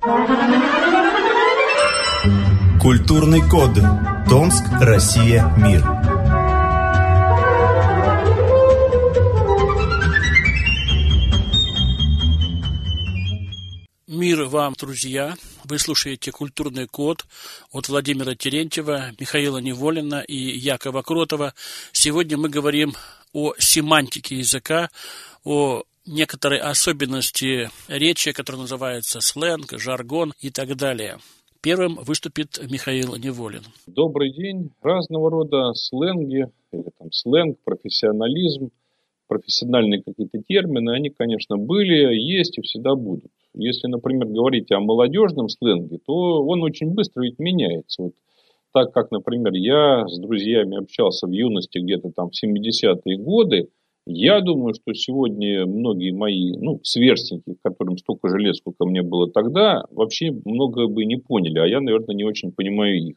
Культурный код. Томск, Россия, мир. Мир вам, друзья! Вы слушаете «Культурный код» от Владимира Терентьева, Михаила Неволина и Якова Кротова. Сегодня мы говорим о семантике языка, о некоторой особенности речи, которая называется сленг, жаргон и так далее. Первым выступит Михаил Неволин. Добрый день. Разного рода сленги, или там сленг, профессионализм, профессиональные какие-то термины, они, конечно, были, есть и всегда будут. Если, например, говорить о молодежном сленге, то он очень быстро ведь меняется. Вот так как, например, я с друзьями общался в юности где-то там в 70-е годы, я думаю, что сегодня многие мои сверстники, которым столько же лет, сколько мне было тогда, вообще многое бы не поняли, а я, наверное, не очень понимаю их.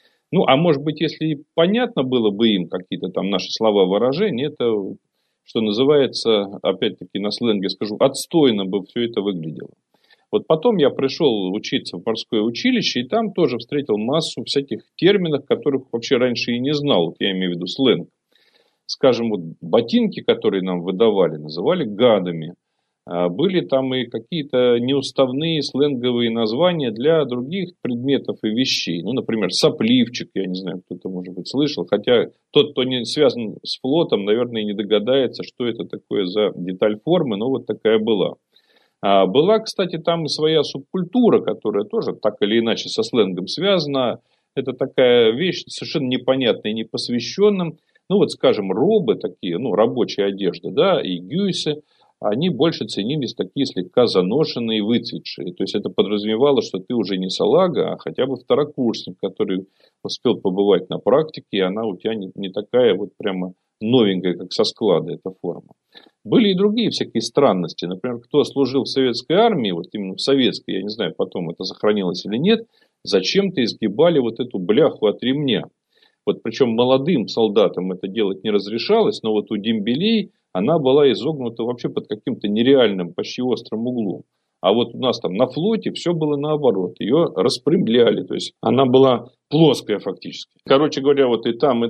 А может быть, если понятно было бы им какие-то там наши слова, выражения, это, что называется, опять-таки на сленге скажу, отстойно бы все это выглядело. Вот потом я пришел учиться в морское училище, и там тоже встретил массу всяких терминов, которых вообще раньше и не знал. Вот я имею в виду сленг. Скажем, вот ботинки, которые нам выдавали, называли гадами. Были там и какие-то неуставные сленговые названия для других предметов и вещей. Например, сопливчик, я не знаю, кто-то, может быть, слышал. Хотя тот, кто не связан с флотом, наверное, не догадается, что это такое за деталь формы, но вот такая была. Была, кстати, там и своя субкультура, которая тоже так или иначе со сленгом связана. Это такая вещь совершенно непонятная и непосвященным. Скажем, робы такие, рабочая одежда, да, и гюйсы, они больше ценились такие слегка заношенные и выцветшие. То есть, это подразумевало, что ты уже не салага, а хотя бы второкурсник, который успел побывать на практике, и она у тебя не такая вот прямо новенькая, как со склада, эта форма. Были и другие всякие странности. Например, кто служил в советской армии, вот именно в советской, я не знаю, потом это сохранилось или нет, зачем-то изгибали вот эту бляху от ремня. Причем молодым солдатам это делать не разрешалось, но вот у дембелей она была изогнута вообще под каким-то нереальным, почти острым углом. А вот у нас там на флоте все было наоборот. Ее распрямляли, то есть она была плоская фактически. Короче говоря, вот и там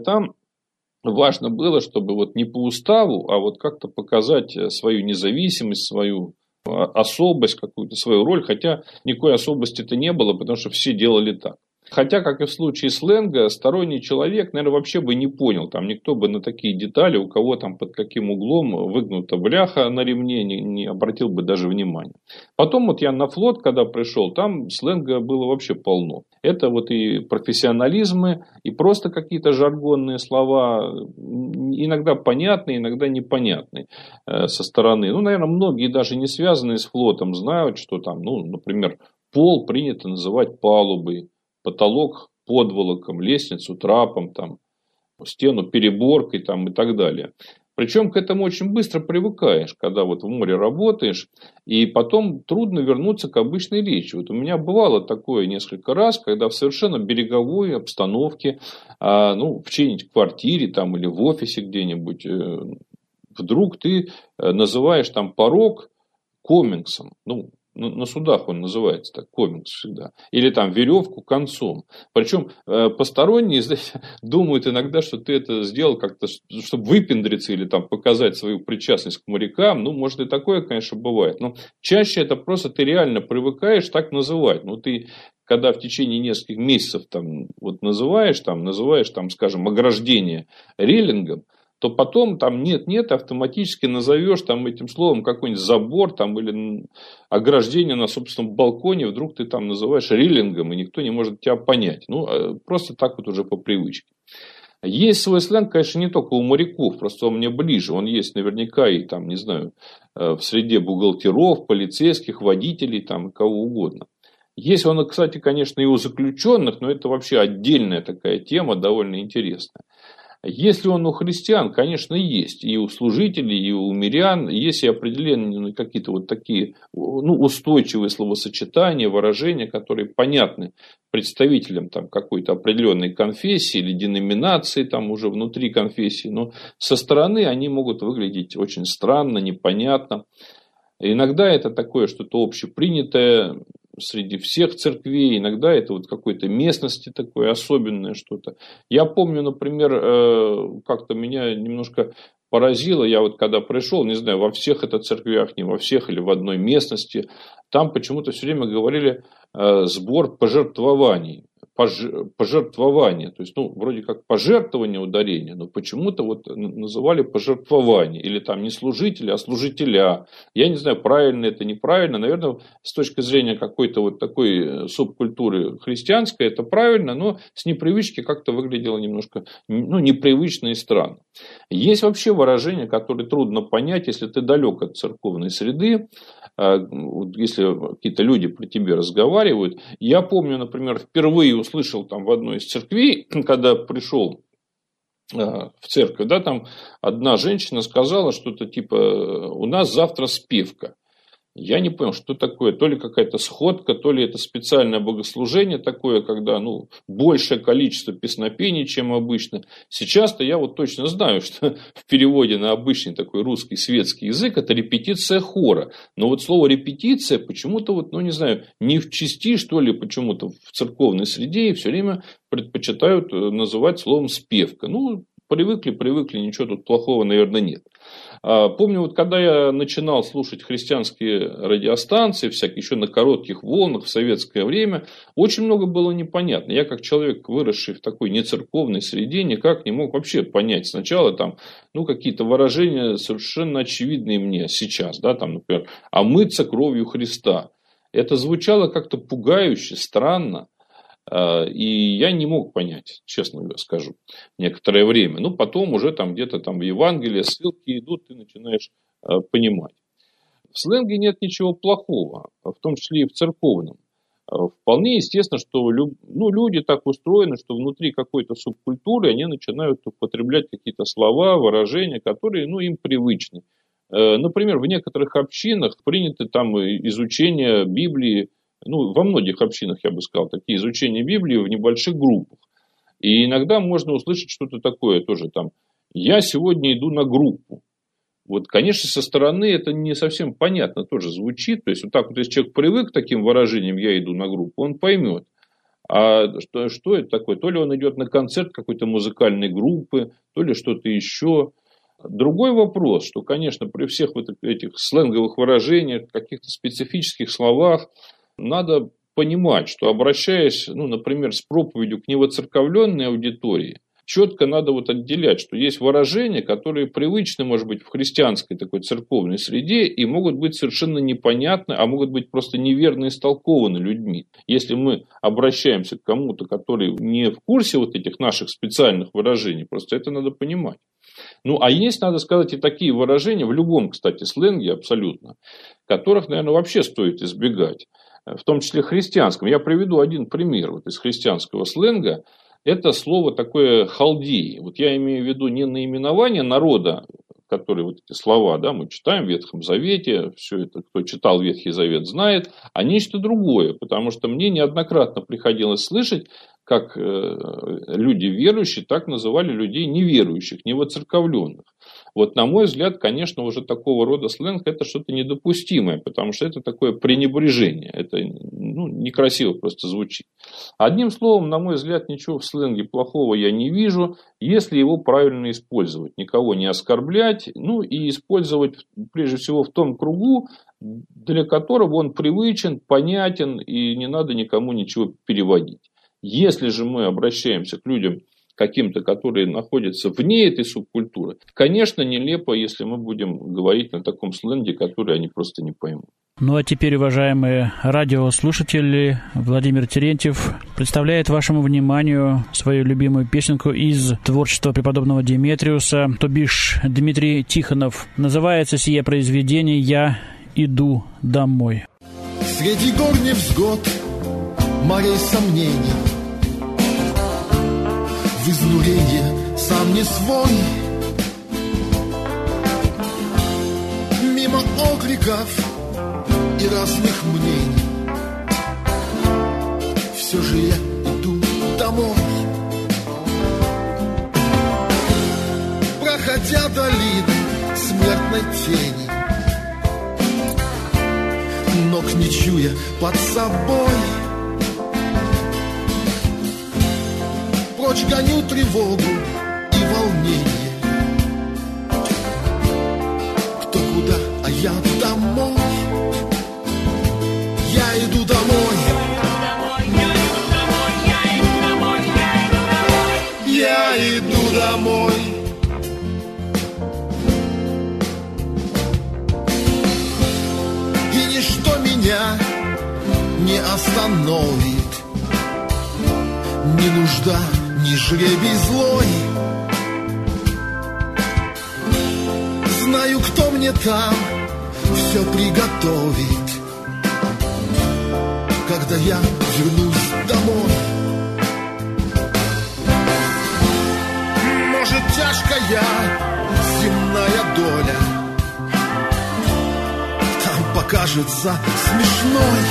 важно было, чтобы вот не по уставу, а вот как-то показать свою независимость, свою особость, какую-то свою роль. Хотя никакой особости-то не было, потому что все делали так. Хотя, как и в случае сленга, сторонний человек, наверное, вообще бы не понял. Там никто бы на такие детали, у кого там под каким углом выгнута бляха на ремне, не обратил бы даже внимания. Потом вот я на флот, когда пришел, там сленга было вообще полно. Это вот и профессионализмы, и просто какие-то жаргонные слова, иногда понятные, иногда непонятные со стороны. Наверное, многие даже не связанные с флотом знают, что там, например, пол принято называть палубой. Потолок подволоком, лестницу трапом, там, стену переборкой там, и так далее. Причем к этому очень быстро привыкаешь, когда вот в море работаешь, и потом трудно вернуться к обычной речи. Вот у меня бывало такое несколько раз, когда в совершенно береговой обстановке, в чьей-нибудь квартире там, или в офисе где-нибудь, вдруг ты называешь там порог комингсом. На судах он называется так, комингс всегда. Или там веревку концом. Причем посторонние думают иногда, что ты это сделал как-то, чтобы выпендриться или там показать свою причастность к морякам. Может и такое, конечно, бывает. Но чаще это просто ты реально привыкаешь так называть. Ты когда в течение нескольких месяцев называешь, скажем, ограждение рейлингом, то потом там нет, автоматически назовешь там этим словом какой-нибудь забор там, или ограждение на собственном балконе, вдруг ты там называешь рейлингом, и никто не может тебя понять. Просто так вот уже по привычке. Есть свой сленг, конечно, не только у моряков, просто он мне ближе. Он есть наверняка и там, не знаю, в среде бухгалтеров, полицейских, водителей, там, кого угодно. Есть он, кстати, конечно, и у заключенных, но это вообще отдельная такая тема, довольно интересная. Если он у христиан, конечно, есть. И у служителей, и у мирян есть и определенные какие-то вот такие устойчивые словосочетания, выражения, которые понятны представителям там, какой-то определенной конфессии или деноминации там, уже внутри конфессии. Но со стороны они могут выглядеть очень странно, непонятно. Иногда это такое что-то общепринятое, среди всех церквей, иногда это вот какой-то местности такое особенное что-то. Я помню, например, как-то меня немножко поразило, я вот когда пришел, не знаю, во всех это церквях, не во всех или в одной местности, там почему-то все время говорили сбор пожертвований. Пожертвование, то есть, вроде как пожертвование ударения, но почему-то вот называли пожертвование, или там не служители, а служителя. Я не знаю, правильно это, неправильно, наверное, с точки зрения какой-то вот такой субкультуры христианской это правильно, но с непривычки как-то выглядело немножко, непривычно и странно. Есть вообще выражения, которые трудно понять, если ты далек от церковной среды, если какие-то люди при тебе разговаривают. Я помню, например, впервые услышал там в одной из церквей, когда пришел в церковь, да, там одна женщина сказала что-то типа: у нас завтра спевка. Я не понял, что такое, то ли какая-то сходка, то ли это специальное богослужение такое, когда большее количество песнопений, чем обычно. Сейчас-то я вот точно знаю, что в переводе на обычный такой русский светский язык это репетиция хора. Но вот слово репетиция почему-то не знаю, не в части, что ли, почему-то в церковной среде и все время предпочитают называть словом спевка. Привыкли, ничего тут плохого, наверное, нет. Помню, вот когда я начинал слушать христианские радиостанции, всякие еще на коротких волнах в советское время, очень много было непонятно. Я, как человек, выросший в такой нецерковной среде, никак не мог вообще понять. Сначала там, какие-то выражения совершенно очевидные мне сейчас, да, там, например, «омыться кровью Христа». Это звучало как-то пугающе, странно. И я не мог понять, честно скажу, некоторое время. Потом уже там где-то там в Евангелии ссылки идут, ты начинаешь понимать. В сленге нет ничего плохого, в том числе и в церковном. Вполне естественно, что люди так устроены, что внутри какой-то субкультуры они начинают употреблять какие-то слова, выражения, которые им привычны. Например, в некоторых общинах принято там изучение Библии, во многих общинах, я бы сказал, такие изучения Библии в небольших группах. И иногда можно услышать что-то такое тоже там: «Я сегодня иду на группу». Вот, конечно, со стороны это не совсем понятно тоже звучит. То есть, вот так вот, если человек привык к таким выражениям «я иду на группу», он поймет. А что это такое? То ли он идет на концерт какой-то музыкальной группы, то ли что-то еще. Другой вопрос, что, конечно, при всех вот этих сленговых выражениях, каких-то специфических словах, надо понимать, что, обращаясь, например, с проповедью к невоцерковленной аудитории, четко надо отделять, что есть выражения, которые привычны, может быть, в христианской такой церковной среде и могут быть совершенно непонятны, а могут быть просто неверно истолкованы людьми. Если мы обращаемся к кому-то, который не в курсе вот этих наших специальных выражений, просто это надо понимать. А есть, надо сказать, и такие выражения, в любом, кстати, сленге абсолютно, которых, наверное, вообще стоит избегать. В том числе христианском. Я приведу один пример из христианского сленга. Это слово такое халдеи. Я имею в виду не наименование народа, который эти слова, да, мы читаем в Ветхом Завете, все это, кто читал Ветхий Завет, знает, а нечто другое. Потому что мне неоднократно приходилось слышать, как люди верующие так называли людей неверующих, невоцерковленных. На мой взгляд, конечно, уже такого рода сленг это что-то недопустимое, потому что это такое пренебрежение. Это некрасиво просто звучит. Одним словом, на мой взгляд, ничего в сленге плохого я не вижу, если его правильно использовать. Никого не оскорблять, и использовать прежде всего в том кругу, для которого он привычен, понятен, и не надо никому ничего переводить. Если же мы обращаемся к людям каким-то, которые находятся вне этой субкультуры, конечно, нелепо, если мы будем говорить на таком сленге, который они просто не поймут. А теперь, уважаемые радиослушатели, Владимир Терентьев представляет вашему вниманию свою любимую песенку из творчества преподобного Деметриуса, то бишь Дмитрий Тихонов. Называется сие произведение «Я иду домой». Среди гор невзгод, морей сомнений, в изнурении сам не свой, мимо окриков и разных мнений, все же я иду домой. Проходя долины смертной тени, но ног не чуя под собой. Прочь гоню тревогу и волнение. Кто куда, а я домой. Я иду домой. Я иду домой. И ничто меня не остановит. Ни нужда, ни жребий злой. Знаю, кто мне там все приготовит, когда я вернусь домой. Может, тяжкая земная доля там покажется смешной.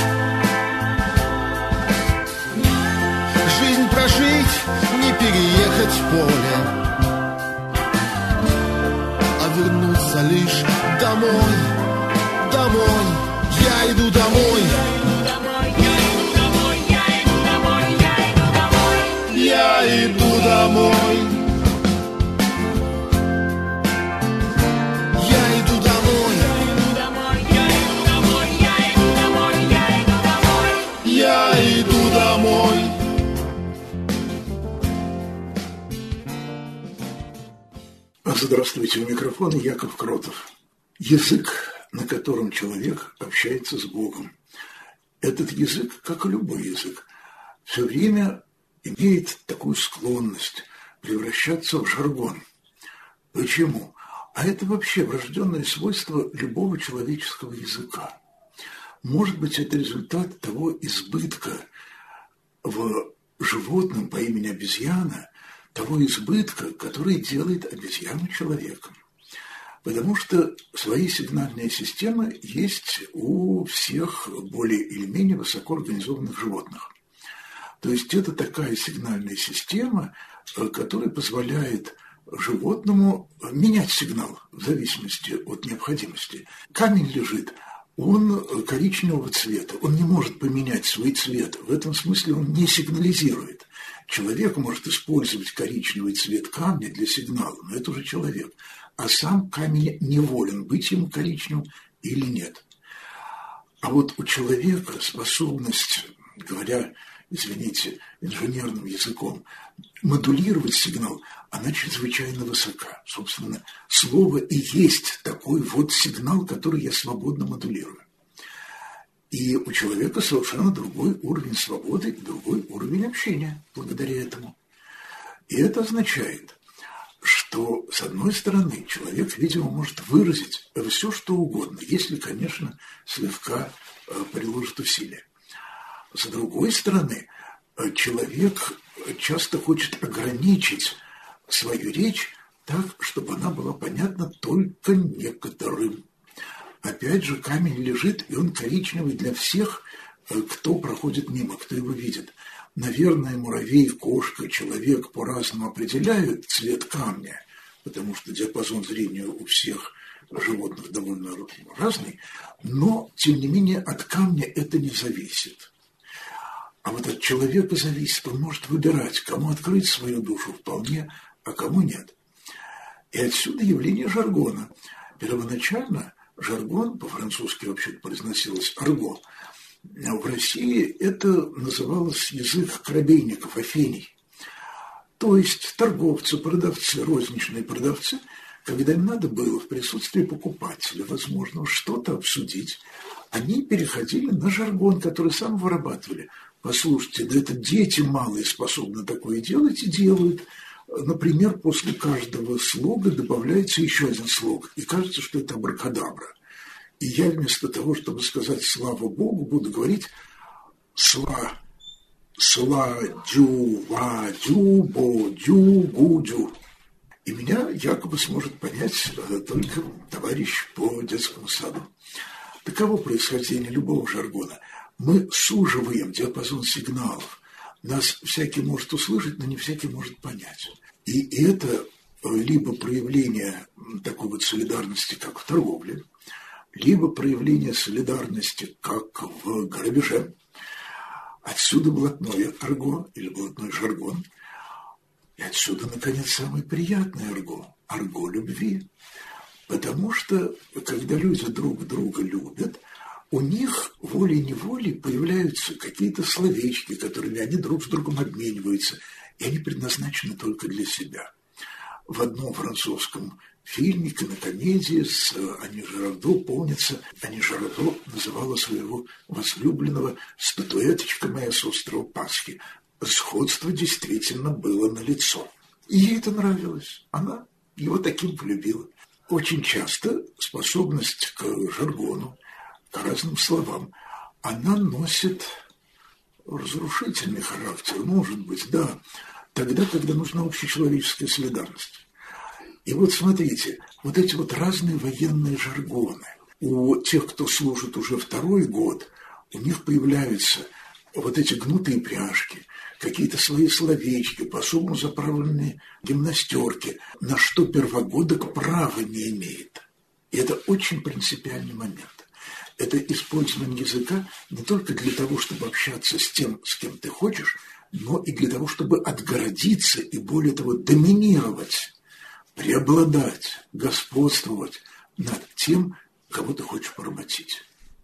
Жизнь прожить, не переехать в поле, а вернуться лишь домой. Домой, я иду домой. Я иду домой. Я иду домой. Здравствуйте, у микрофона Яков Кротов. Язык, на котором человек общается с Богом. Этот язык, как и любой язык, все время имеет такую склонность превращаться в жаргон. Почему? А это вообще врожденное свойство любого человеческого языка. Может быть, это результат того избытка в животном по имени обезьяна, того избытка, который делает обезьяну человеком. Потому что свои сигнальные системы есть у всех более или менее высоко организованных животных. То есть это такая сигнальная система, которая позволяет животному менять сигнал в зависимости от необходимости. Камень лежит, он коричневого цвета, он не может поменять свой цвет, в этом смысле он не сигнализирует. Человек может использовать коричневый цвет камня для сигнала, но это уже человек. А сам камень не волен, быть ему коричневым или нет. А вот у человека способность, говоря, извините, инженерным языком, модулировать сигнал, она чрезвычайно высока. Собственно, слово и есть такой вот сигнал, который я свободно модулирую. И у человека совершенно другой уровень свободы и другой уровень общения благодаря этому. И это означает, что, с одной стороны, человек, видимо, может выразить все, что угодно, если, конечно, слегка приложит усилия. С другой стороны, человек часто хочет ограничить свою речь так, чтобы она была понятна только некоторым. Опять же, камень лежит, и он коричневый для всех, кто проходит мимо, кто его видит. Наверное, муравей, кошка, человек по-разному определяют цвет камня, потому что диапазон зрения у всех животных довольно разный, но, тем не менее, от камня это не зависит. А вот от человека зависит, он может выбирать, кому открыть свою душу вполне, а кому нет. И отсюда явление жаргона. Первоначально жаргон, по-французски вообще-то произносилось «арго», в России это называлось язык корабейников, афений. То есть торговцы, продавцы, розничные продавцы, когда им надо было в присутствии покупателя, возможно, что-то обсудить, они переходили на жаргон, который сам вырабатывали. Послушайте, да это дети малые способны такое делать и делают. Например, после каждого слога добавляется еще один слог, и кажется, что это абракадабра. И я вместо того, чтобы сказать «слава Богу», буду говорить «сла», «дю», «ва», «дю», «бо», «дю», «гу», «дю». И меня якобы сможет понять только товарищ по детскому саду. Таково происхождение любого жаргона. Мы суживаем диапазон сигналов. Нас всякий может услышать, но не всякий может понять. И это либо проявление такой вот солидарности, как в торговле, либо проявление солидарности, как в грабеже. Отсюда блатное арго или блатной жаргон. И отсюда, наконец, самый приятный арго любви. Потому что, когда люди друг друга любят, у них волей-неволей появляются какие-то словечки, которыми они друг с другом обмениваются, и они предназначены только для себя. В одном французском фильме, кинокомедии с Ани Жирардо, помнится, Ани Жирардо называла своего возлюбленного «статуэточка моя с острова Пасхи». Сходство действительно было налицо. И ей это нравилось. Она его таким полюбила. Очень часто способность к жаргону, к разным словам, она носит разрушительный характер, может быть, да, тогда, когда нужна общечеловеческая солидарность. И вот смотрите, вот эти вот разные военные жаргоны. У тех, кто служит уже второй год, у них появляются вот эти гнутые пряжки, какие-то свои словечки, по-особому заправленные гимнастерки, на что первогодок права не имеет. И это очень принципиальный момент. Это использование языка не только для того, чтобы общаться с тем, с кем ты хочешь, но и для того, чтобы отгородиться и, более того, доминировать, преобладать, господствовать над тем, кого ты хочешь поработить.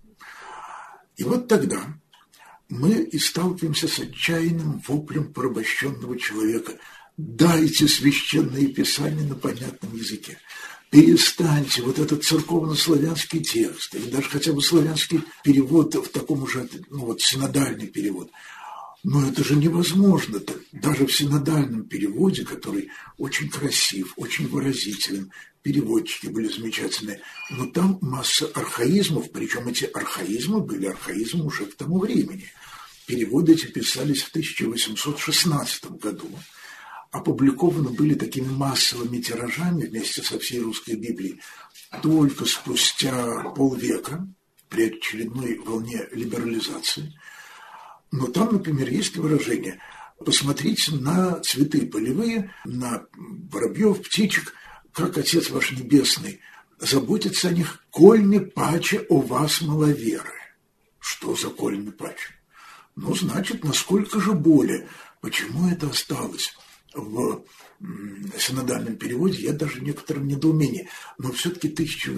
И вот тогда мы и сталкиваемся с отчаянным воплем порабощенного человека. Дайте священные писания на понятном языке. Перестаньте вот этот церковно-славянский текст, или даже хотя бы славянский перевод в таком уже, синодальный перевод. Но это же невозможно. Даже в синодальном переводе, который очень красив, очень выразителен, переводчики были замечательные, но там масса архаизмов, причем эти архаизмы были архаизмы уже к тому времени. Переводы эти писались в 1816 году. Опубликованы были такими массовыми тиражами вместе со всей русской Библией только спустя полвека, при очередной волне либерализации. Но там, например, есть выражение: посмотрите на цветы полевые, на воробьев, птичек, как Отец ваш Небесный заботится о них, кольми паче о вас маловеры. Что за кольми паче? Значит, насколько же более. Почему это осталось в синодальном переводе, я даже в некотором недоумении. Но все-таки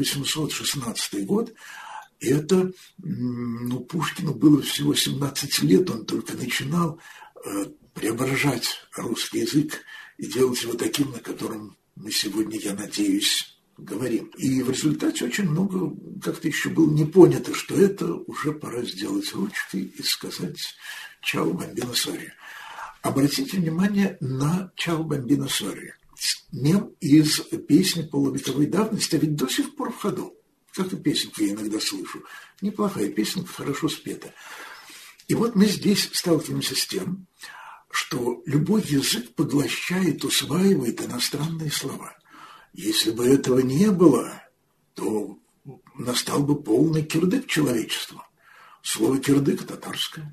1816 год, это, Пушкину было всего 17 лет, он только начинал преображать русский язык и делать его таким, на котором мы сегодня, я надеюсь, говорим. И в результате очень много как-то еще было не понято, что это уже пора сделать ручкой и сказать «Чао, бамбино, сори». Обратите внимание на «Чао, бамбино, сори». Мем из песни полувековой давности, а ведь до сих пор в ходу. Как и песенку я иногда слышу. Неплохая песенка, хорошо спета. И вот мы здесь сталкиваемся с тем, что любой язык поглощает, усваивает иностранные слова. Если бы этого не было, то настал бы полный кирдык человечества. Слово кирдык татарское.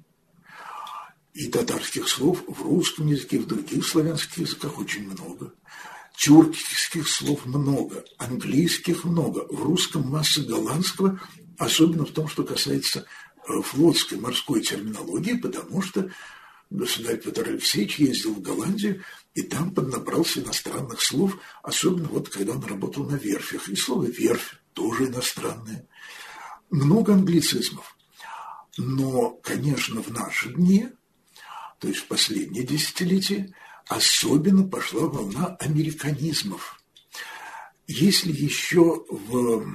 И татарских слов в русском языке, в других славянских языках очень много. Тюркских слов много, английских много, в русском масса голландского, особенно в том, что касается флотской морской терминологии, потому что государь Петр Алексеевич ездил в Голландию и там поднабрался иностранных слов, особенно вот когда он работал на верфях. И слово «верфь» тоже иностранное. Много англицизмов. Но, конечно, в наши дни, то есть в последние десятилетия, особенно пошла волна американизмов. Если еще в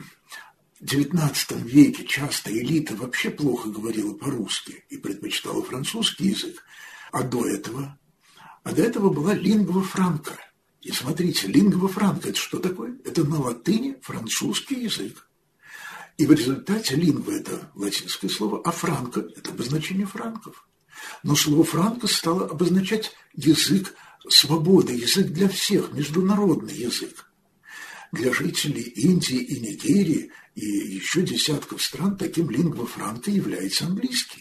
XIX веке часто элита вообще плохо говорила по-русски и предпочитала французский язык, а до этого была лингва франка. И смотрите, лингва франка – это что такое? Это на латыни французский язык. И в результате лингва – это латинское слово, а франко – это обозначение франков. Но слово «франко» стало обозначать язык свободы, язык для всех, международный язык. Для жителей Индии и Нигерии и еще десятков стран таким лингва франка является английский.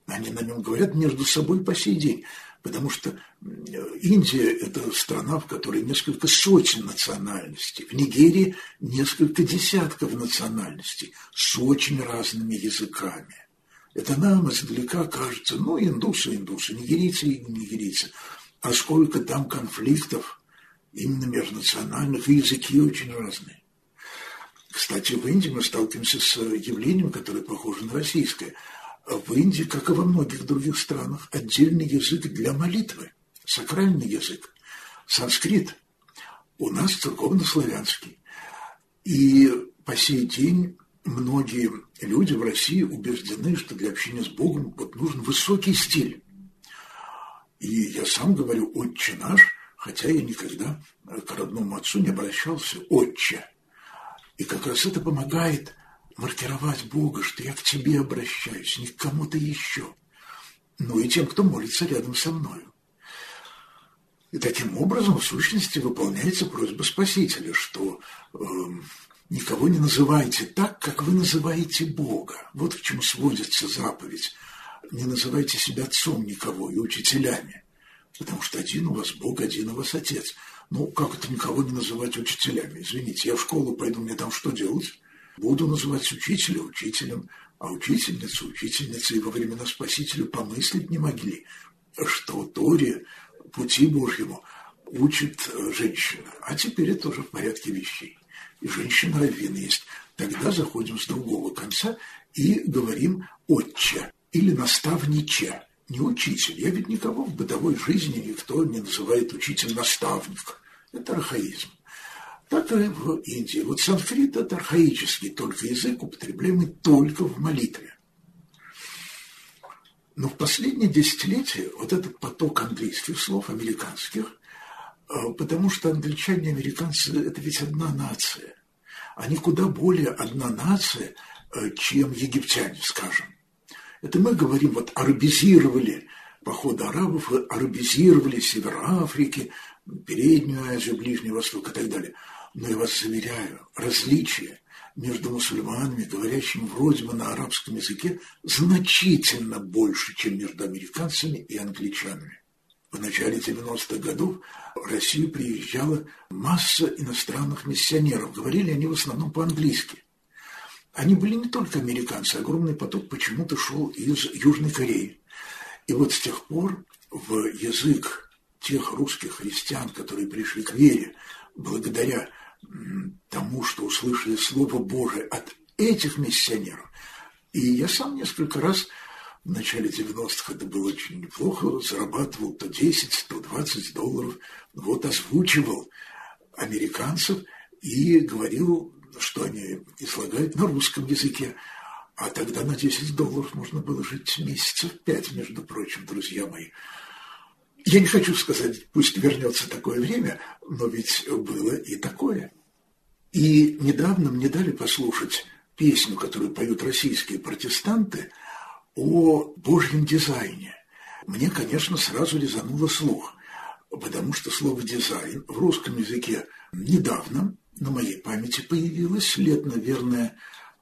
Они на нем говорят между собой по сей день, потому что Индия – это страна, в которой несколько сотен национальностей. В Нигерии несколько десятков национальностей с очень разными языками. Это нам издалека кажется, индусы, нигерийцы. А сколько там конфликтов именно межнациональных, и языки очень разные. Кстати, в Индии мы сталкиваемся с явлением, которое похоже на российское. В Индии, как и во многих других странах, отдельный язык для молитвы, сакральный язык, санскрит. У нас церковно-славянский. И по сей день многие люди в России убеждены, что для общения с Богом нужен высокий стиль. И я сам говорю «Отче наш», хотя я никогда к родному отцу не обращался «Отче». И как раз это помогает маркировать Бога, что я к тебе обращаюсь, не к кому-то еще. И тем, кто молится рядом со мною. И таким образом, в сущности, выполняется просьба Спасителя, что никого не называйте так, как вы называете Бога. Вот к чему сводится заповедь. Не называйте себя отцом никого и учителями, потому что один у вас Бог, один у вас Отец. Как это никого не называть учителями? Извините, я в школу пойду, мне там что делать? Буду называть учителя учителем, а учительницу учительницей. И во времена Спасителя помыслить не могли, что Торе, пути Божьему, учит женщина. А теперь это уже в порядке вещей. И женщина-раввин есть. Тогда заходим с другого конца и говорим «отче» или «наставниче». Не учитель. Я ведь никого в бытовой жизни никто не называет учитель-наставник. Это архаизм. Так и в Индии. Вот санскрит – это архаический только язык, употребляемый только в молитве. Но в последние десятилетия вот этот поток английских слов, американских, потому что англичане и американцы – это ведь одна нация. Они куда более одна нация, чем египтяне, скажем. Это мы говорим, арабизировали походы арабов, арабизировали Север Африки, Переднюю Азию, Ближний Восток и так далее. Но я вас заверяю, различия между мусульманами, говорящими вроде бы на арабском языке, значительно больше, чем между американцами и англичанами. В начале 90-х годов в Россию приезжала масса иностранных миссионеров. Говорили они в основном по-английски. Они были не только американцы, огромный поток почему-то шел из Южной Кореи. И вот с тех пор в язык тех русских христиан, которые пришли к вере, благодаря тому, что услышали Слово Божие от этих миссионеров. И я сам несколько раз в начале 90-х, это было очень неплохо, зарабатывал то 10, то 20 долларов, озвучивал американцев и говорил, что они излагают на русском языке. А тогда на 10 долларов можно было жить месяцев 5, между прочим, друзья мои. Я не хочу сказать, пусть вернется такое время, но ведь было и такое. И недавно мне дали послушать песню, которую поют российские протестанты, о Божьем дизайне. Мне, конечно, сразу резануло слух, потому что слово «дизайн» в русском языке недавно на моей памяти появилось, лет, наверное,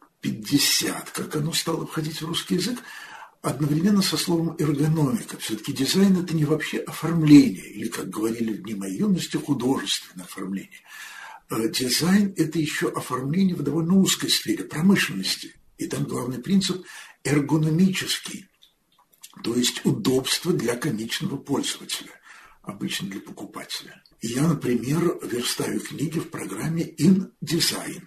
50, как оно стало входить в русский язык, одновременно со словом «эргономика». Все-таки дизайн – это не вообще оформление, или, как говорили в дни моей юности, художественное оформление. Дизайн – это еще оформление в довольно узкой сфере промышленности. И там главный принцип – эргономический, то есть удобство для конечного пользователя, обычно для покупателя. И я, например, верстаю книги в программе InDesign.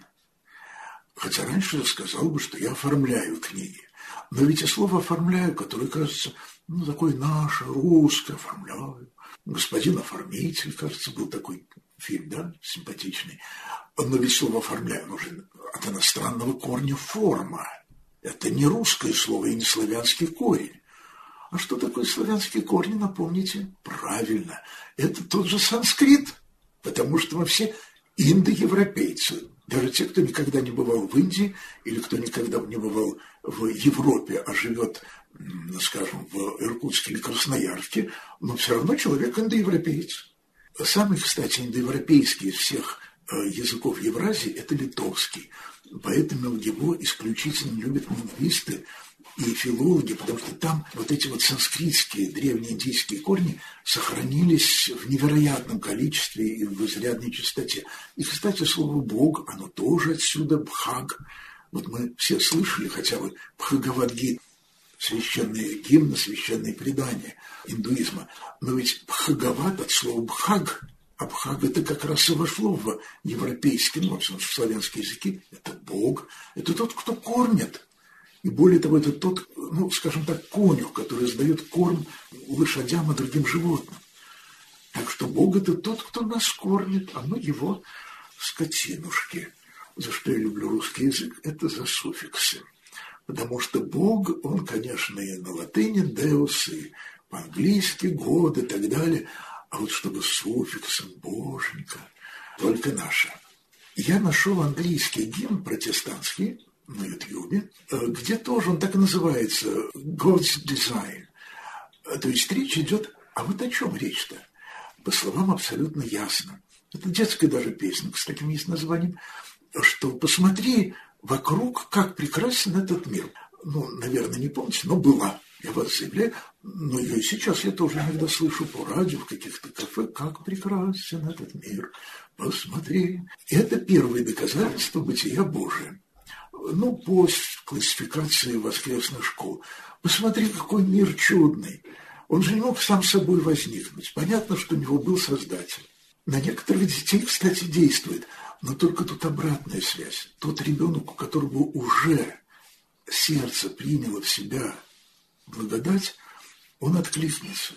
Хотя раньше я сказал бы, что я оформляю книги. Но ведь и слово «оформляю», которое кажется, такое наше, русское, оформляю. «Господин оформитель», кажется, был такой фильм, да, симпатичный. Но ведь слово «оформляю» уже от иностранного корня «форма». Это не русское слово и не славянский корень. А что такое славянский корень, напомните? Правильно, это тот же санскрит, потому что мы все индоевропейцы. Даже те, кто никогда не бывал в Индии или кто никогда не бывал в Европе, а живет, скажем, в Иркутске или Красноярске, но все равно человек индоевропеец. Самый, кстати, индоевропейский из всех языков Евразии – это литовский. Поэтому его исключительно любят лингвисты и филологи, потому что там вот эти вот санскритские, древнеиндийские корни сохранились в невероятном количестве и в изрядной частоте. И, кстати, слово «бог», оно тоже отсюда, «бхаг». Вот мы все слышали хотя бы Бхагавад-гиту, священные гимны, священные предания индуизма. Но ведь Бхагават от слова «бхаг», а «бхаг» это как раз и вошло в европейский, ну, в славянские языки. Это Бог, это тот, кто кормит. И более того, это тот, ну, скажем так, конюх, который сдает корм лошадям и другим животным. Так что Бог – это тот, кто нас кормит, а мы его скотинушки. За что я люблю русский язык – это за суффиксы. Потому что Бог, он, конечно, и на латыни «деус», и по-английски «год» и так далее. А вот чтобы с суффиксом «боженька» – только наше. Я нашел английский гимн протестантский на Ютьюбе, где тоже он так и называется «God's Design». То есть речь идет, а вот о чем речь-то? По словам абсолютно ясно. Это детская даже песня с таким есть названием, что посмотри вокруг, как прекрасен этот мир. Ну, наверное, не помните, но была. Я вас заявляю, но ее и сейчас я тоже иногда слышу по радио, в каких-то кафе, как прекрасен этот мир. Посмотри. И это первое доказательство бытия Божия. Ну, по классификации воскресных школ. Посмотри, какой мир чудный. Он же не мог сам собой возникнуть. Понятно, что у него был Создатель. На некоторых детей, кстати, действует. Но только тут обратная связь. Тот ребенок, у которого уже сердце приняло в себя благодать, он откликнется.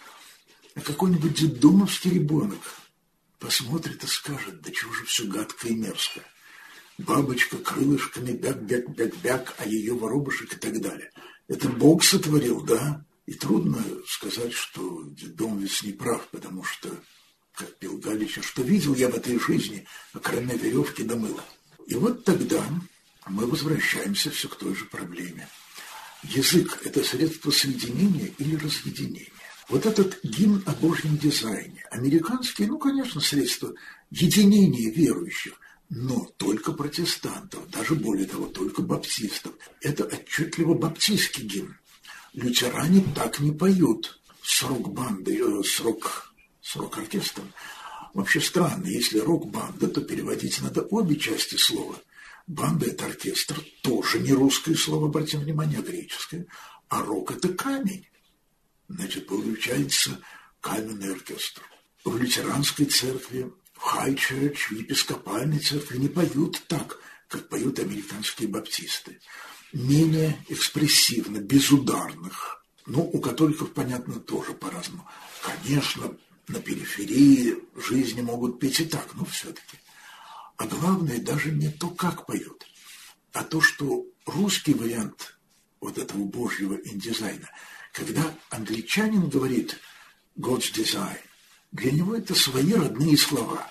А какой-нибудь детдомовский ребенок посмотрит и скажет: да чего же все гадко и мерзко. Бабочка крылышками бяк-бяк-бяк-бяк, а ее воробушек и так далее. Это Бог сотворил, да? И трудно сказать, что детдомовец не прав, потому что, как пел Галич, что видел я в этой жизни, кроме веревки да мыла. И вот тогда мы возвращаемся все к той же проблеме. Язык – это средство соединения или разъединения. Вот этот гимн о Божьем дизайне. Американский, ну, конечно, средство единения верующих, но только протестантов, даже более того, только баптистов. Это отчетливо баптистский гимн. Лютеране так не поют с рок-бандой, с рок-оркестром. Вообще странно, если рок-банда, то переводить надо обе части слова. Банда – это оркестр, тоже не русское слово, обратим внимание, а греческое. А рок – это камень. Значит, получается каменный оркестр. В лютеранской церкви, в хай-черч, в епископальной церкви не поют так, как поют американские баптисты. Менее экспрессивно, без ударных. Ну, у католиков, понятно, тоже по-разному. Конечно, на периферии жизни могут петь и так, но все-таки. А главное даже не то, как поют, а то, что русский вариант вот этого Божьего индизайна, когда англичанин говорит God's design, для него это свои родные слова.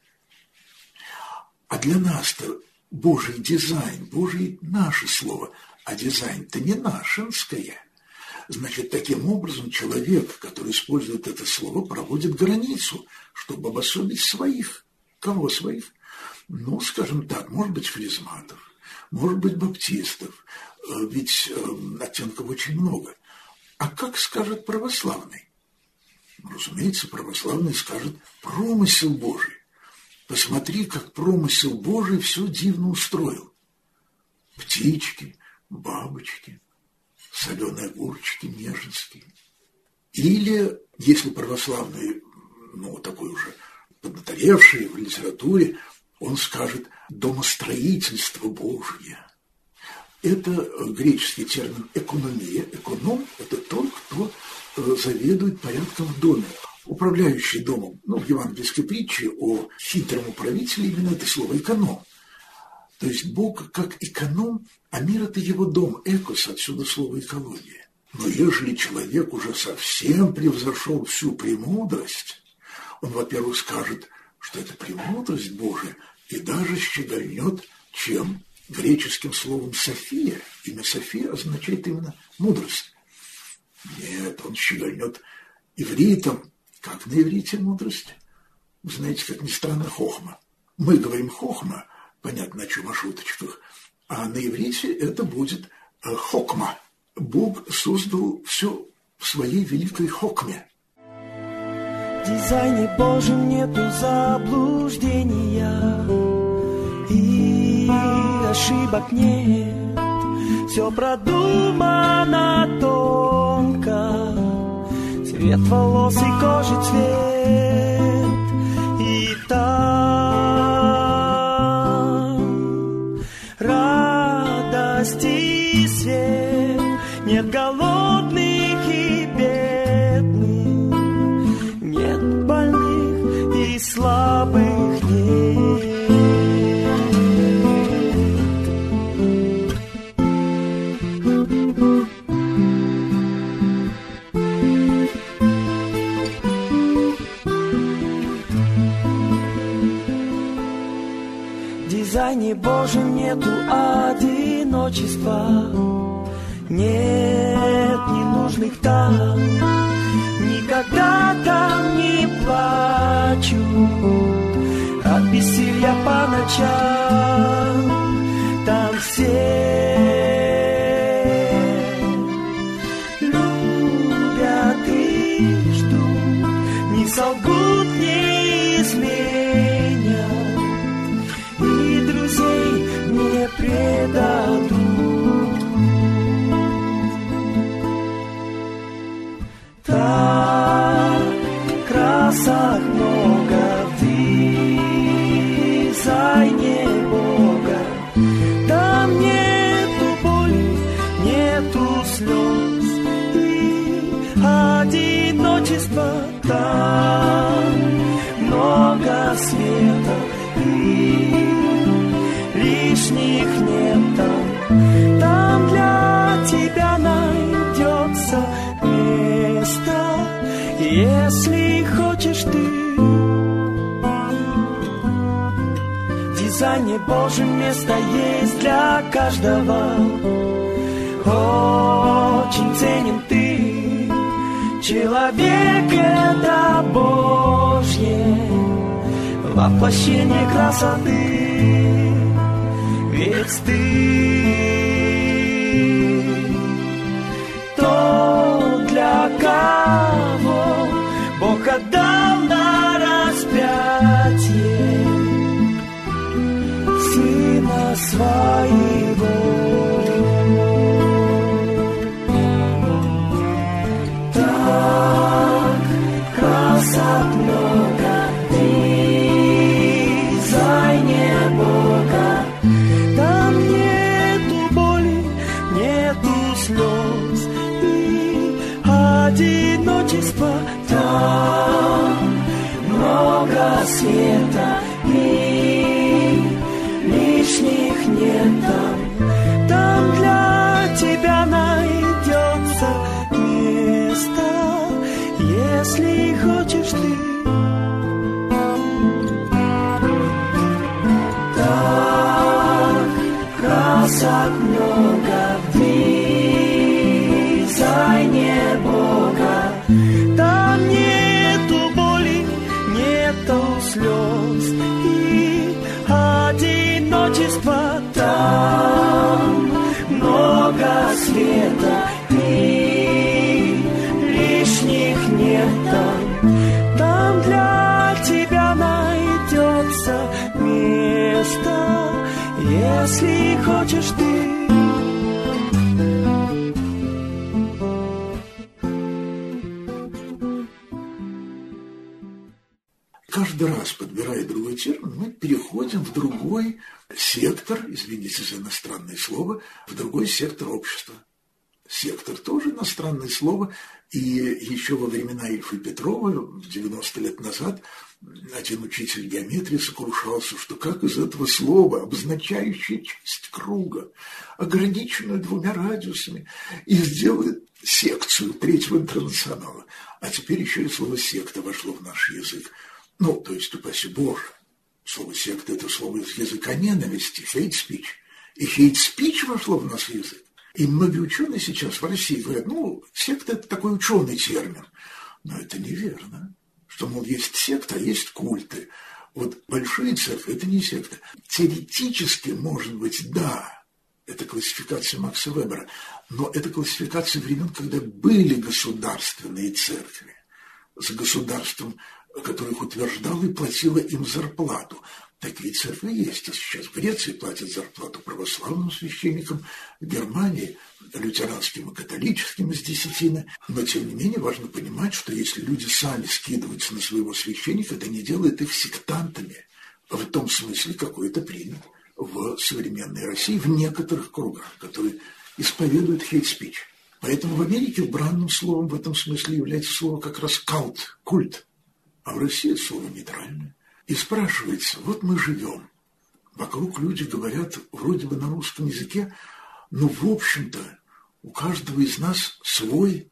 А для нас-то Божий дизайн, Божий наше слово, а дизайн-то не нашинское. Значит, таким образом человек, который использует это слово, проводит границу, чтобы обособить своих. Кого своих? Ну, скажем так, может быть, харизматов, может быть, баптистов, ведь оттенков очень много. А как скажет православный? Разумеется, православный скажет промысел Божий. Посмотри, как промысел Божий все дивно устроил. Птички, бабочки, соленые огурчики неженские. Или, если православный, ну, такой уже поднаторевший в литературе, он скажет «домостроительство Божье». Это греческий термин «экономия». Эконом – это тот, кто заведует порядком в доме. Управляющий домом, ну, в евангельской притче о хитром управителе именно это слово «эконом». То есть Бог как эконом, а мир – это его дом, экос, отсюда слово «экология». Но ежели человек уже совсем превзошел всю премудрость, он, во-первых, скажет, что это премудрость Божия, и даже щегольнет чем? Греческим словом «София». Имя София означает именно мудрость. Нет, он щегольнет ивритом. Как на иврите мудрость? Вы знаете, как ни странно, хохма. Мы говорим хохма, понятно, о чем, о шуточках, а на иврите это будет хокма. Бог создал все в своей великой хокме. В дизайне Божьем нету заблуждения и ошибок нет. Все продумано тонко, цвет волос и кожи цвет. И там радость и свет, нет голодных и бедных, нет больных и слабых нет. В дизайне Божьем нету одиночества, нет ненужных там, никогда там не плачу от бессилия по ночам. Там все любят и ждут, не солгут, не изменят, и друзей не предадут. Так красок много в дизайне Бога. Там нету боли, нету слез и одиночества. Там много света и лишних нет там. Там для тебя найдется место, если хочешь ты. В дизайне Божьем место есть для каждого. Очень ценен ты, человек это Божье воплощение красоты. Ведь ты тот, для кого Бог отдал на распятие Сына Своего. Так красот много в дизайне Бога. Там нету боли, нету слез и одиночества. Там много света и лишних нет там. Там для тебя найдется место, если хочешь ты. Так красок много в дизайне Бога. Там нету боли, нету слез и одиночества. Там много света и лишних нет там. Там для тебя найдется место, если хочешь ты. Каждый раз, подбирая другой термин, мы переходим в другой сектор, извините за иностранное слово, в другой сектор общества. Сектор тоже иностранное слово, и еще во времена Ильфа Петрова, 90 лет назад, один учитель геометрии сокрушался, что как из этого слова, обозначающее часть круга, ограниченную двумя радиусами, и сделает секцию третьего интернационала. А теперь еще и слово «секта» вошло в наш язык. Ну, то есть, упаси Боже, слово «секта» – это слово из языка ненависти, hate speech. И hate speech вошло в наш язык. И многие ученые сейчас в России говорят, ну, секта – это такой ученый термин. Но это неверно. Что, мол, есть секта, а есть культы. Вот большие церкви – это не секта. Теоретически, может быть, да, Это классификация Макса Вебера. Но это классификация времен, когда были государственные церкви. С государством, которое их утверждало и платило им зарплату. Такие церкви есть. И сейчас в Греции платят зарплату православным священникам, в Германии лютеранским и католическим из десятины. Но, тем не менее, важно понимать, что если люди сами скидываются на своего священника, это не делает их сектантами. В том смысле, какой это принят в современной России, в некоторых кругах, которые исповедуют хейт-спич. Поэтому в Америке бранным словом в этом смысле является слово как раз культ. А в России слово нейтральное. И спрашивается, вот мы живем, вокруг люди говорят вроде бы на русском языке, но в общем-то у каждого из нас свой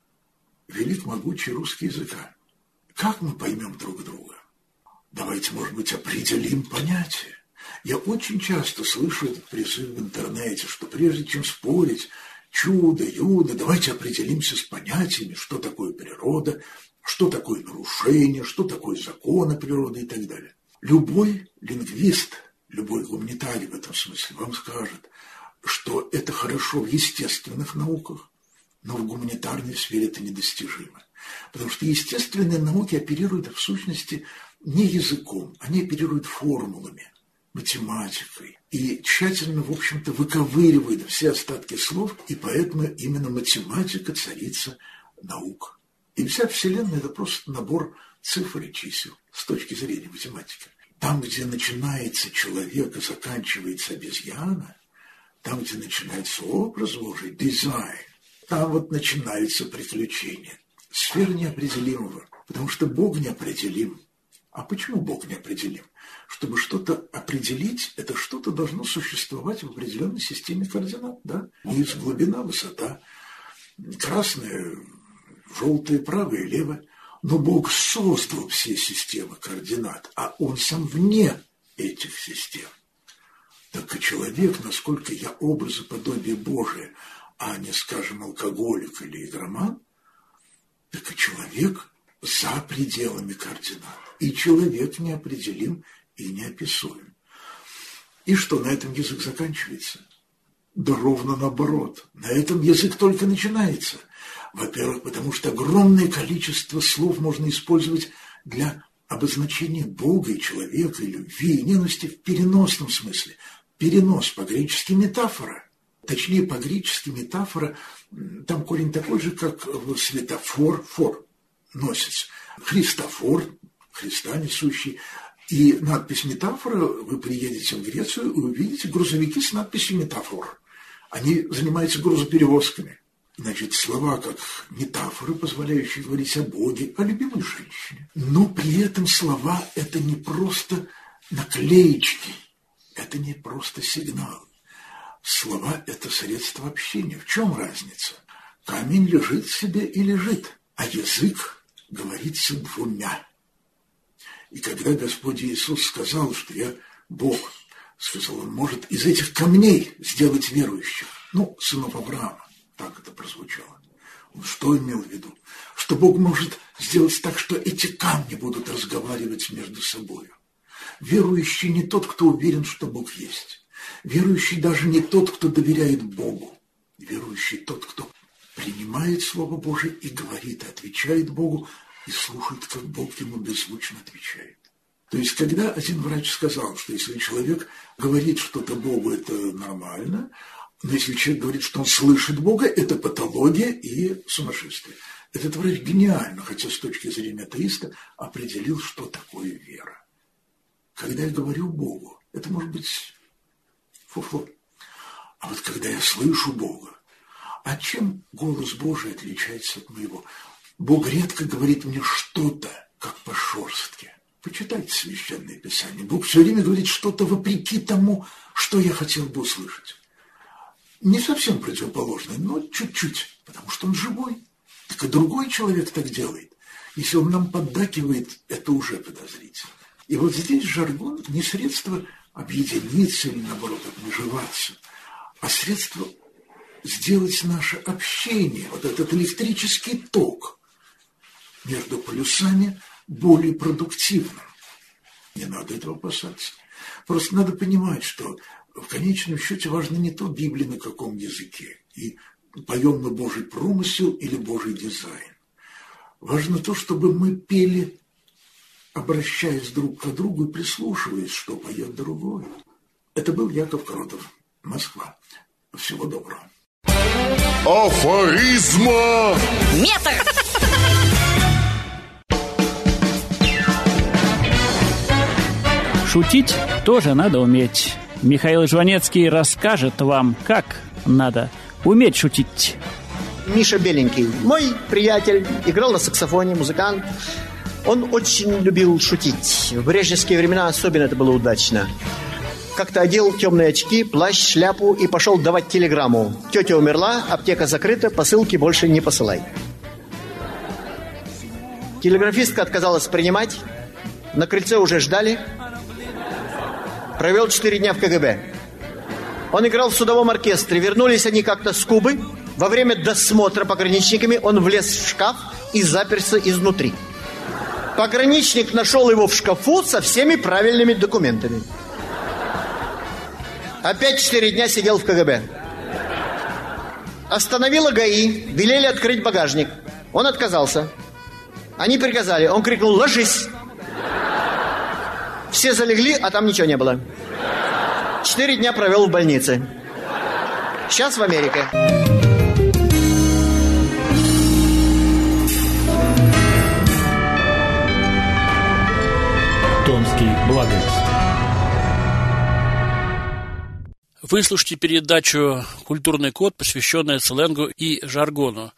велик могучий русский язык. Как мы поймем друг друга? Давайте, может быть, определим понятие. Я очень часто слышу этот призыв в интернете, что прежде чем спорить, чудо, юдо, давайте определимся с понятиями, что такое природа, что такое нарушение, что такое законы природы и так далее. Любой лингвист, любой гуманитарий в этом смысле вам скажет, что это хорошо в естественных науках, но в гуманитарной сфере это недостижимо. Потому что естественные науки оперируют в сущности не языком, они оперируют формулами, математикой и тщательно, в общем-то, выковыривают все остатки слов, и поэтому именно математика царица наук. И вся Вселенная – это просто набор цифр и чисел с точки зрения математики. Там, где начинается человек и заканчивается обезьяна, там, где начинается образ Божий, дизайн, там вот начинается приключение. Сфера неопределимого, потому что Бог неопределим. А почему Бог неопределим? Чтобы что-то определить, это что-то должно существовать в определенной системе координат. Да? Низ, глубина, высота, красное, желтое, правое, левое. Но Бог создал все системы координат, а Он сам вне этих систем. Так и человек, насколько я образ и подобие Божие, а не, скажем, алкоголик или игроман, так и человек за пределами координат. И человек неопределим и неописуем. И что, на этом язык заканчивается? Да ровно наоборот. На этом язык только начинается. Во-первых, потому что огромное количество слов можно использовать для обозначения Бога и человека, и любви, и ненависти в переносном смысле. Перенос по-гречески метафора. Точнее, по-гречески метафора, там корень такой же, как в светофор, фор носится. Христофор, Христа несущий. И надпись метафора, вы приедете в Грецию и увидите грузовики с надписью метафор. Они занимаются грузоперевозками. Значит, слова как метафоры, позволяющие говорить о Боге, о любимой женщине. Но при этом слова – это не просто наклеечки, это не просто сигналы. Слова – это средство общения. В чем разница? Камень лежит себе и лежит, а язык говорится двумя. И когда Господь Иисус сказал, что я Бог, сказал, Он может из этих камней сделать верующих, сынов Авраама. Так это прозвучало. Он что имел в виду? Что Бог может сделать так, что эти камни будут разговаривать между собой. Верующий не тот, кто уверен, что Бог есть. Верующий даже не тот, кто доверяет Богу. Верующий тот, кто принимает Слово Божие и говорит, и отвечает Богу, и слушает, как Бог ему беззвучно отвечает. То есть, когда один врач сказал, что если человек говорит что-то Богу, это нормально, но если человек говорит, что он слышит Бога, это патология и сумасшествие. Этот врач гениально, хотя с точки зрения атеиста, определил, что такое вера. Когда я говорю Богу, это может быть фуфло. А вот когда я слышу Бога, а чем голос Божий отличается от моего? Бог редко говорит мне что-то, как по шерстке. Почитайте Священное Писание. Бог все время говорит что-то вопреки тому, что я хотел бы услышать. Не совсем противоположное, но чуть-чуть, потому что он живой. Так и другой человек так делает. Если он нам поддакивает, это уже подозрительно. И вот здесь жаргон не средство объединиться или, наоборот, обмежеваться, а средство сделать наше общение, вот этот электрический ток между полюсами более продуктивным. Не надо этого опасаться. Просто надо понимать, что В конечном счете важно не то, Библия на каком языке, и поем мы Божий промысел или Божий дизайн. Важно то, чтобы мы пели, обращаясь друг к другу и прислушиваясь, что поет другой. Это был Яков Кротов, Москва. Всего доброго. Афоризма! Метр! Шутить тоже надо уметь. Михаил Жванецкий расскажет вам, как надо уметь шутить. Миша Беленький, мой приятель, играл на саксофоне, музыкант. Он очень любил шутить. В брежневские времена особенно это было удачно. Как-то одел темные очки, плащ, шляпу и пошел давать телеграмму. Тетя умерла, аптека закрыта, посылки больше не посылай. Телеграфистка отказалась принимать. На крыльце уже ждали. Провел 4 дня в КГБ. Он играл в судовом оркестре. Вернулись они как-то с Кубы. Во время досмотра пограничниками он влез в шкаф и заперся изнутри. Пограничник нашел его в шкафу со всеми правильными документами. Опять 4 дня сидел в КГБ. Остановила ГАИ, велели открыть багажник. Он отказался. Они приказали. Он крикнул: «Ложись!» Все залегли, а там ничего не было. 4 дня провел в больнице. Сейчас в Америке. Томский благовест. Вы слушаете передачу «Культурный код», посвященную сленгу и жаргону.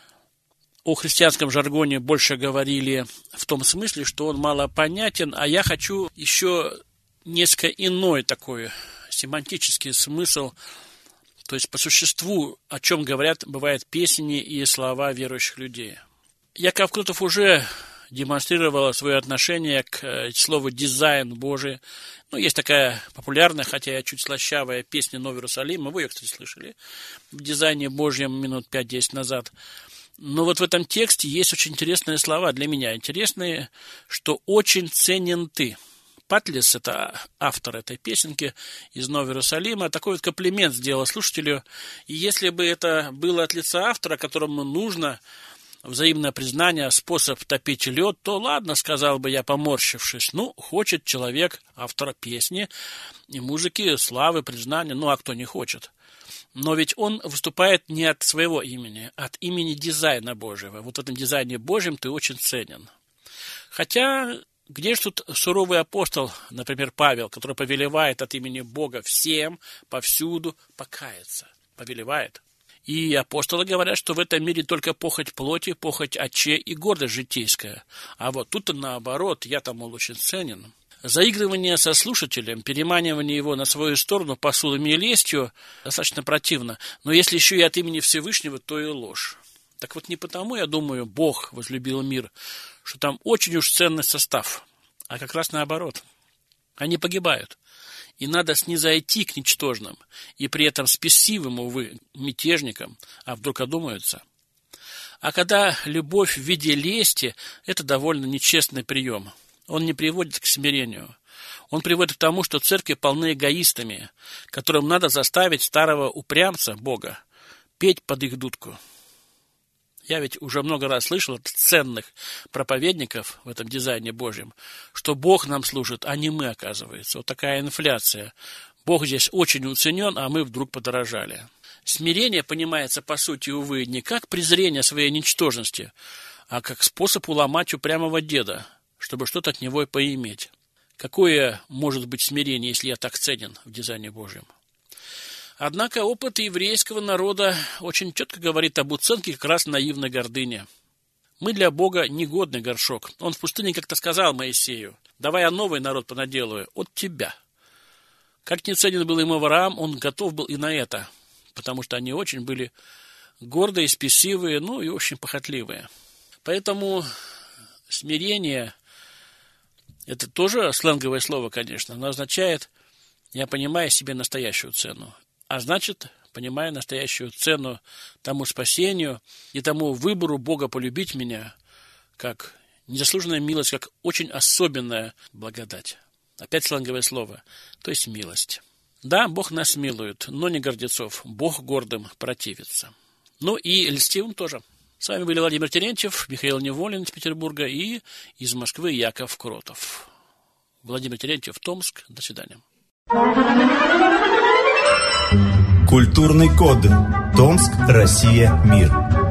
О христианском жаргоне больше говорили в том смысле, что он мало понятен, а я хочу еще несколько иной такой семантический смысл, то есть по существу, о чем говорят, бывают песни и слова верующих людей. Яков Кротов уже демонстрировал свое отношение к слову «дизайн Божий». Ну, есть такая популярная, хотя и чуть слащавая песня «Новый Иерусалим». Вы ее, кстати, слышали в дизайне Божьем минут 5-10 назад. Но вот в этом тексте есть очень интересные слова для меня. Интересные, что очень ценен ты. Патлис, это автор этой песенки из Нового Иерусалима, такой вот комплимент сделал слушателю. И если бы это было от лица автора, которому нужно взаимное признание, способ топить лед, то ладно, сказал бы я, поморщившись. Ну, хочет человек, автора песни и музыки, славы, признания, ну, а кто не хочет? Но ведь он выступает не от своего имени, а от имени дизайна Божьего. Вот в этом дизайне Божьем ты очень ценен. Хотя, где же тут суровый апостол, например, Павел, который повелевает от имени Бога всем, повсюду покаяться, повелевает. И апостолы говорят, что в этом мире только похоть плоти, похоть очей и гордость житейская. А вот тут-то наоборот, я-то, мол, очень ценен. Заигрывание со слушателем, переманивание его на свою сторону посулами и лестью достаточно противно. Но если еще и от имени Всевышнего, то и ложь. Так вот не потому, я думаю, Бог возлюбил мир, что там очень уж ценный состав, а как раз наоборот. Они погибают. И надо снизойти к ничтожным, и при этом спесивым, увы, мятежникам, а вдруг одумаются. А когда любовь в виде лести, это довольно нечестный прием. Он не приводит к смирению. Он приводит к тому, что церкви полны эгоистами, которым надо заставить старого упрямца Бога петь под их дудку. Я ведь уже много раз слышал от ценных проповедников в этом дизайне Божьем, что Бог нам служит, а не мы, оказывается. Вот такая инфляция. Бог здесь очень уценен, а мы вдруг подорожали. Смирение понимается, по сути, увы, не как презрение своей ничтожности, а как способ уломать упрямого деда, чтобы что-то от него и поиметь. Какое может быть смирение, если я так ценен в дизайне Божьем? Однако опыт еврейского народа очень четко говорит об уценке как раз наивной гордыни. Мы для Бога негодный горшок. Он в пустыне как-то сказал Моисею: давай я новый народ понаделаю от тебя. Как не ценен был ему Авраам, он готов был и на это, потому что они очень были гордые, спесивые, ну и очень похотливые. Поэтому смирение – это тоже сленговое слово, конечно, но означает «я понимаю себе настоящую цену». А значит, понимая настоящую цену тому спасению и тому выбору Бога полюбить меня, как незаслуженная милость, как очень особенная благодать. Опять сленговое слово, то есть милость. Да, Бог нас милует, но не гордецов. Бог гордым противится. Ну и льстивым тоже. С вами были Владимир Терентьев, Михаил Неволин из Петербурга и из Москвы Яков Кротов. Владимир Терентьев, Томск. До свидания. Культурный код. Томск, Россия, мир.